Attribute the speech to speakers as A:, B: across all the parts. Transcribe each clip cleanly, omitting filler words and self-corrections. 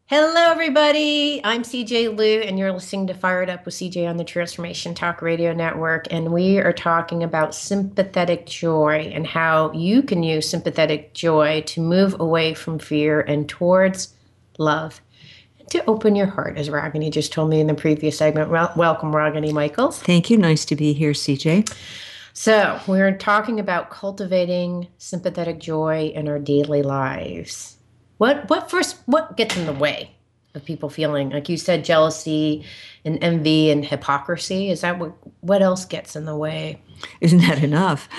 A: Hello, everybody. I'm CJ Liu, and you're listening to Fired Up with CJ on the Transformation Talk Radio Network. And we are talking about sympathetic joy and how you can use sympathetic joy to move away from fear and towards love. And to open your heart, as Ragini just told me in the previous segment. Welcome, Ragini Michaels.
B: Thank you. Nice to be here, CJ.
A: So, we're talking about cultivating sympathetic joy in our daily lives. What gets in the way of people feeling, like you said, jealousy and envy and hypocrisy? Is that what else gets in the way?
B: Isn't that enough?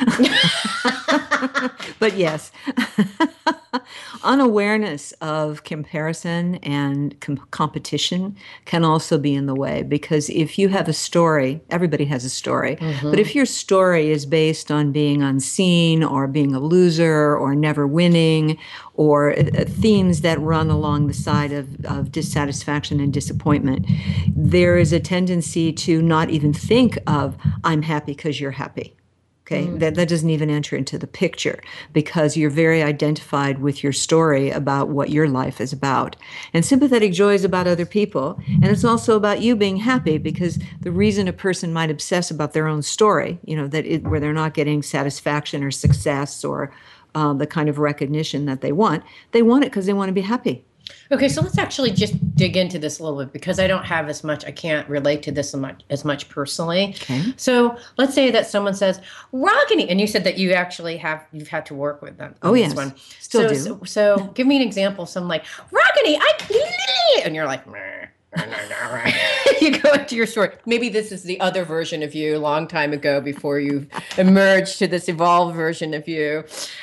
B: But yes, unawareness of comparison and competition can also be in the way, because if you have a story, everybody has a story, but if your story is based on being unseen or being a loser or never winning or themes that run along the side of dissatisfaction and disappointment, there is a tendency to not even think of, I'm happy because you're happy. Okay, that doesn't even enter into the picture because you're very identified with your story about what your life is about. And sympathetic joy is about other people. And it's also about you being happy, because the reason a person might obsess about their own story, where they're not getting satisfaction or success or the kind of recognition that they want it because they want to be happy.
A: Okay, so let's actually just dig into this a little bit, because I don't have as much, I can't relate to this as much personally.
B: Okay.
A: So let's say that someone says, Ragini, and you said that you've had to work with them.
B: Oh, yes. Still do.
A: So give me an example of something like, Ragini, and you're like, you go into your story. Maybe this is the other version of you a long time ago before you've emerged to this evolved version of you.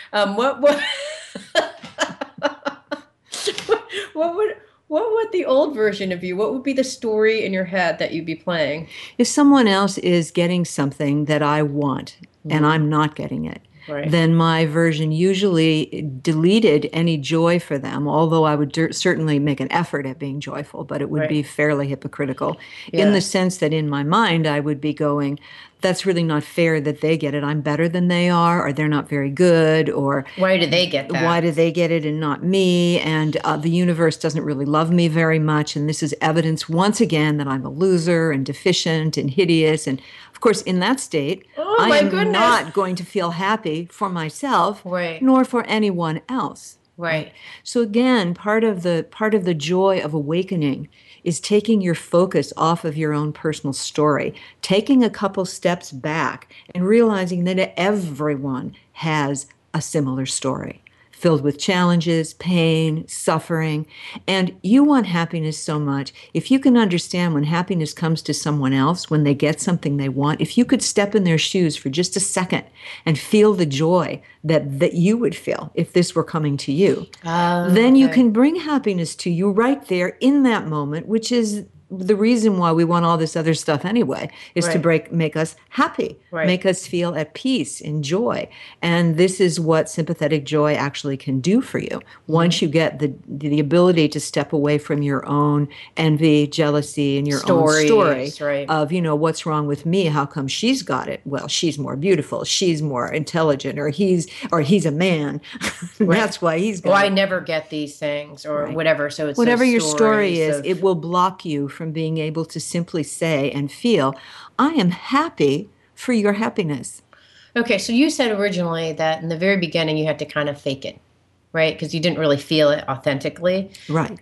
A: What would the old version of you, what would be the story in your head that you'd be playing?
B: If someone else is getting something that I want and I'm not getting it,
A: right,
B: then my version usually deleted any joy for them, although I would certainly make an effort at being joyful, but it would be fairly hypocritical in the sense that in my mind I would be going, that's really not fair that they get it. I'm better than they are, or they're not very good, or
A: why do they get that?
B: Why do they get it and not me? And the universe doesn't really love me very much. And this is evidence once again that I'm a loser and deficient and hideous. And of course, in that state, I am not going to feel happy for myself, nor for anyone else.
A: Right.
B: So again, part of the joy of awakening is taking your focus off of your own personal story, taking a couple steps back and realizing that everyone has a similar story filled with challenges, pain, suffering, and you want happiness so much. If you can understand when happiness comes to someone else, when they get something they want, if you could step in their shoes for just a second and feel the joy that you would feel if this were coming to you, then you can bring happiness to you right there in that moment, which is the reason why we want all this other stuff anyway, is to make us happy, make us feel at peace and joy. And this is what sympathetic joy actually can do for you. Once you get the ability to step away from your own envy, jealousy, and your own story of, what's wrong with me? How come she's got it? Well, she's more beautiful. She's more intelligent, or he's a man. That's why he's got it.
A: I never get these things, or whatever. So it's
B: whatever your story is, it will block you from being able to simply say and feel, I am happy for your happiness.
A: Okay, so you said originally that in the very beginning you had to kind of fake it, right? Because you didn't really feel it authentically.
B: Right.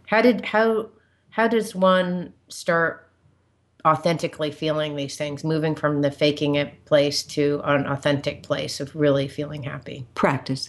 A: How does one start authentically feeling these things, moving from the faking it place to an authentic place of really feeling happy?
B: Practice.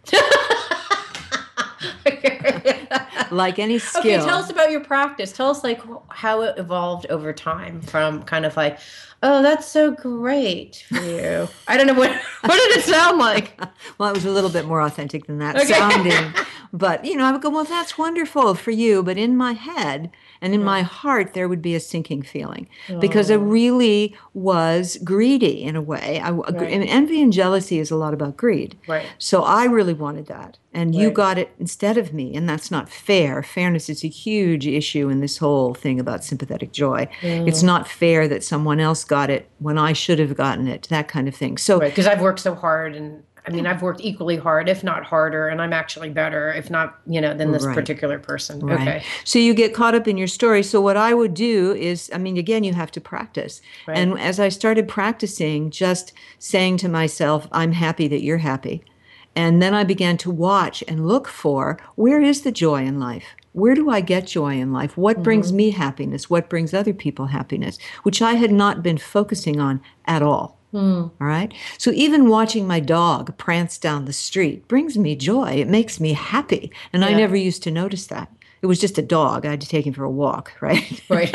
B: Like any skill.
A: Okay, tell us about your practice. Tell us how it evolved over time from kind of like, oh, that's so great for you. I don't know what did it sound like?
B: Well, it was a little bit more authentic than that sounding. But, I would go, well, that's wonderful for you. But in my head and in my heart, there would be a sinking feeling because I really was greedy in a way. And envy and jealousy is a lot about greed.
A: Right.
B: So I really wanted that. And you got it instead of me. And that's not fair. Fairness is a huge issue in this whole thing about sympathetic joy. It's not fair that someone else got it when I should have gotten it, that kind of thing. So,
A: because I've worked so hard and I mean, I've worked equally hard, if not harder, and I'm actually better, if not, than this
B: Right.
A: particular person.
B: Right.
A: Okay.
B: So you get caught up in your story. So what I would do is, I mean, again, you have to practice.
A: Right.
B: And as I started practicing, just saying to myself, I'm happy that you're happy. And then I began to watch and look for, where is the joy in life? Where do I get joy in life? What brings me happiness? What brings other people happiness? Which I had not been focusing on at all. All right. So even watching my dog prance down the street brings me joy. It makes me happy. And I
A: Yeah.
B: never used to notice that. It was just a dog. I had to take him for a walk, right?
A: Right.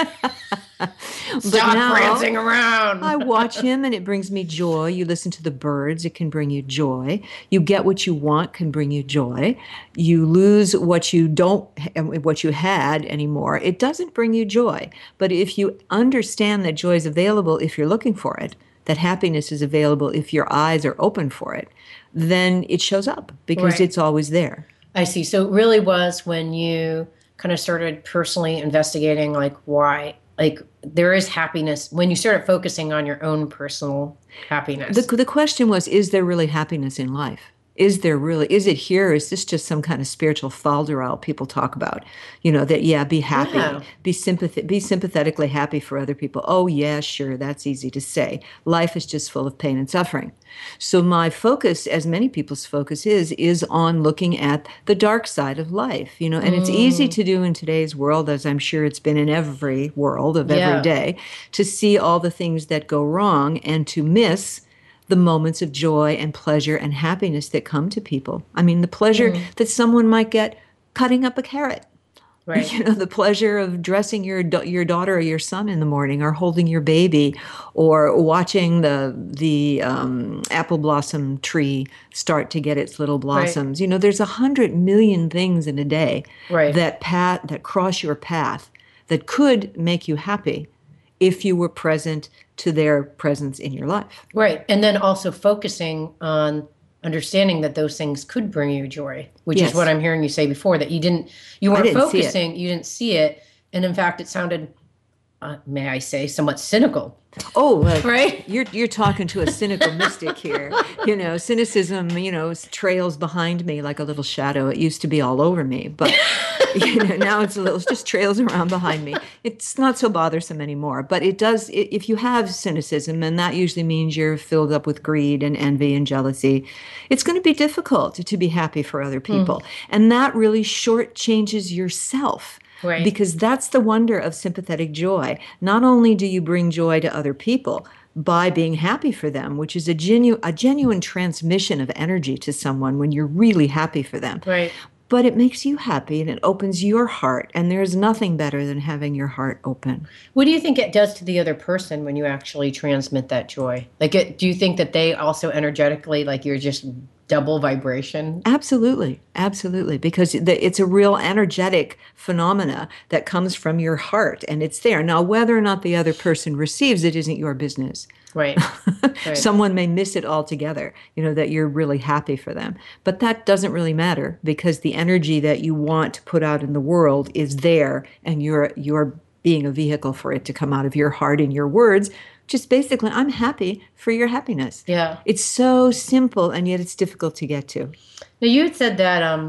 A: Stop prancing around.
B: I watch him and it brings me joy. You listen to the birds, it can bring you joy. You get what you want, can bring you joy. You lose what you don't, what you had anymore. It doesn't bring you joy. But if you understand that joy is available if you're looking for it, that happiness is available if your eyes are open for it, then it shows up because
A: Right.
B: it's always there.
A: I see. So it really was when you kind of started personally investigating, like, why, like, there is happiness when you started focusing on your own personal happiness.
B: The question was, is there really happiness in life? Is it here? Is this just some kind of spiritual falderal people talk about? That, yeah, be happy,
A: Yeah.
B: be sympathetically happy for other people. Oh, yeah, sure, that's easy to say. Life is just full of pain and suffering. So my focus, as many people's focus is on looking at the dark side of life, and it's easy to do in today's world, as I'm sure it's been in every world of
A: Yeah.
B: every day, to see all the things that go wrong and to miss the moments of joy and pleasure and happiness that come to people. I mean, the pleasure that someone might get cutting up a carrot.
A: Right.
B: The pleasure of dressing your daughter or your son in the morning, or holding your baby, or watching the apple blossom tree start to get its little blossoms. There's 100 million things in a day
A: Right.
B: that cross your path that could make you happy if you were present to their presence in your life.
A: Right. And then also focusing on understanding that those things could bring you joy, which
B: Yes.
A: is what I'm hearing you say before, that you weren't
B: didn't see it.
A: focusing, you didn't see it. And in fact, it sounded, may I say, somewhat cynical.
B: Oh,
A: Right?
B: You're talking to a cynical mystic here. Cynicism, trails behind me like a little shadow. It used to be all over me, but now it's just trails around behind me. It's not so bothersome anymore. But it does, if you have cynicism, and that usually means you're filled up with greed and envy and jealousy, it's going to be difficult to be happy for other people. And that really shortchanges yourself.
A: Right.
B: Because that's the wonder of sympathetic joy. Not only do you bring joy to other people by being happy for them, which is a genuine transmission of energy to someone when you're really happy for them.
A: Right.
B: But it makes you happy and it opens your heart. And there's nothing better than having your heart open.
A: What do you think it does to the other person when you actually transmit that joy? Like, do you think that they also energetically, like, you're just double vibration?
B: Absolutely. Absolutely. Because it's a real energetic phenomena that comes from your heart, and it's there. Now, whether or not the other person receives it isn't your business.
A: Right. Right.
B: Someone may miss it altogether, that you're really happy for them. But that doesn't really matter, because the energy that you want to put out in the world is there, and you're being a vehicle for it to come out of your heart in your words. Just basically, I'm happy for your happiness.
A: Yeah.
B: It's so simple, and yet it's difficult to get to.
A: Now, you had said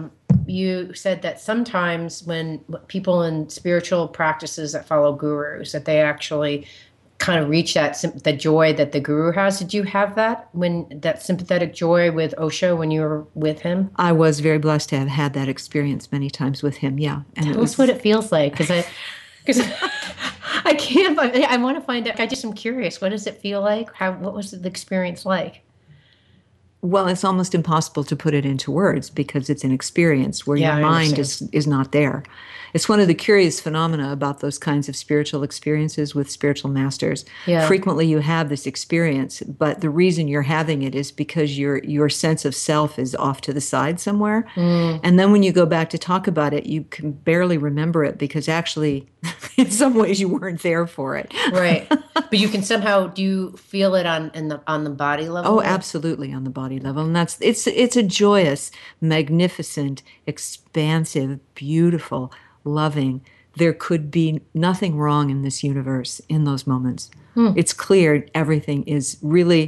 A: that sometimes when people in spiritual practices that follow gurus, that they actually kind of reach the joy that the guru has. Did you have that sympathetic joy with Osho when you were with him?
B: I was very blessed to have had that experience many times with him. Yeah. And
A: Tell us what it feels like, because I want to find out. I just am curious. What does it feel like? What was the experience like?
B: Well, it's almost impossible to put it into words because it's an experience where
A: Yeah,
B: your
A: I
B: mind
A: understand.
B: is not there. It's one of the curious phenomena about those kinds of spiritual experiences with spiritual masters.
A: Yeah.
B: Frequently you have this experience, but the reason you're having it is because your sense of self is off to the side somewhere. And then when you go back to talk about it, you can barely remember it because actually in some ways you weren't there for it.
A: Right. But you can somehow, do you feel it on the body level?
B: Oh, absolutely, on the body level. And it's a joyous, magnificent, expansive, beautiful, loving. There could be nothing wrong in this universe in those moments. It's clear everything is really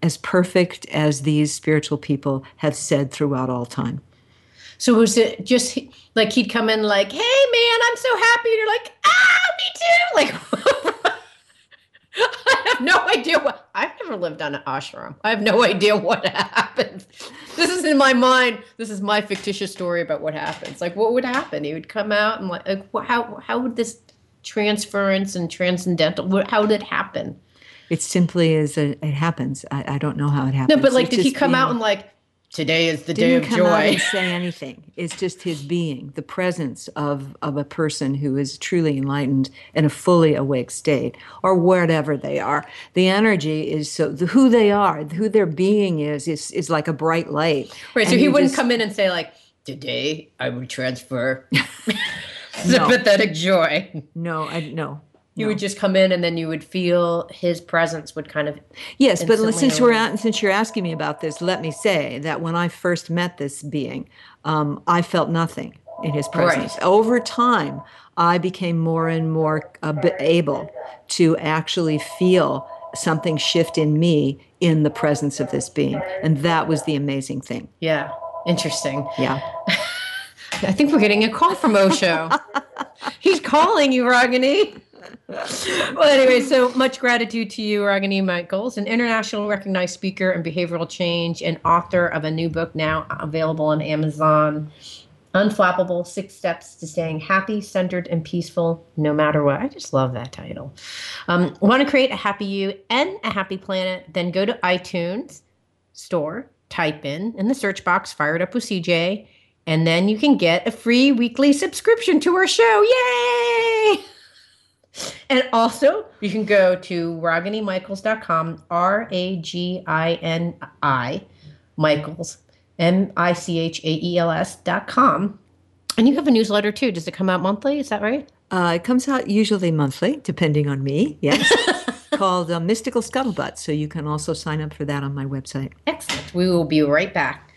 B: as perfect as these spiritual people have said throughout all time.
A: So was it just like he'd come in like, "Hey man, I'm so happy," and you're like, "Ah, me too." Like, I have no idea what. I've never lived on an ashram. I have no idea what happened. This is in my mind. This is my fictitious story about what happens. Like, what would happen? He would come out and like how would this transference and transcendental? How did it happen?
B: It simply is. It happens. I don't know how it happens.
A: No, but like,
B: It's
A: did he
B: just
A: come out
B: being-
A: and like, today is the day
B: Didn't
A: of
B: come out
A: joy?
B: and say anything. It's just his being, the presence of a person who is truly enlightened in a fully awake state, or whatever they are. The energy is who they are, who their being is like a bright light.
A: Right. So
B: And
A: he
B: you
A: wouldn't
B: just-
A: come in and say like, today I would transfer sympathetic joy.
B: No, no.
A: He would just come in, and then you would feel his presence would kind of.
B: Yes, but
A: instantly
B: since you're asking me about this, let me say that when I first met this being, I felt nothing in his presence.
A: Right.
B: Over time, I became more and more able to actually feel something shift in me in the presence of this being, and that was the amazing thing.
A: Yeah. Interesting.
B: Yeah.
A: I think we're getting a call from Osho. He's calling you, Ragini. Well, anyway, so much gratitude to you, Ragini Michaels, an international recognized speaker in behavioral change and author of a new book now available on Amazon, Unflappable: 6 Steps to Staying Happy, Centered, and Peaceful No Matter What. I just love that title. Want to create a happy you and a happy planet? Then go to iTunes store, type in the search box, Fired Up with CJ, and then you can get a free weekly subscription to our show. Yay! And also, you can go to raginimichaels.com, RAGINI, Michaels, MICHAELS.com. And you have a newsletter too. Does it come out monthly? Is that right?
B: It comes out usually monthly, depending on me, yes, called Mystical Scuttlebutt. So you can also sign up for that on my website.
A: Excellent. We will be right back.